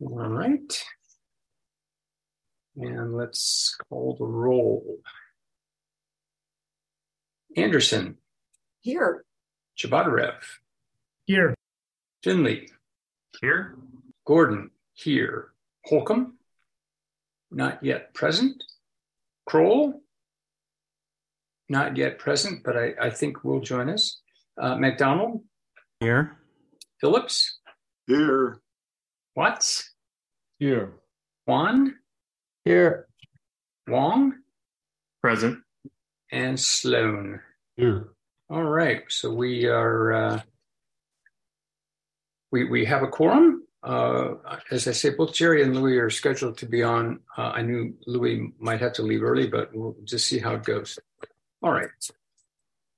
All right. And let's call the roll. Anderson. Here. Chabadarev. Here. Finley. Here. Gordon. Here. Holcomb. Not yet present. Kroll. Not yet present, but I think will join us. McDonald. Here. Phillips. Here. Watts. Here. Juan. Here. Wong. Present. And Sloan. Here. All right. So we are, we have a quorum. As I say, both Jerry and Louis are scheduled to be on. I knew Louis might have to leave early, but we'll just see how it goes. All right.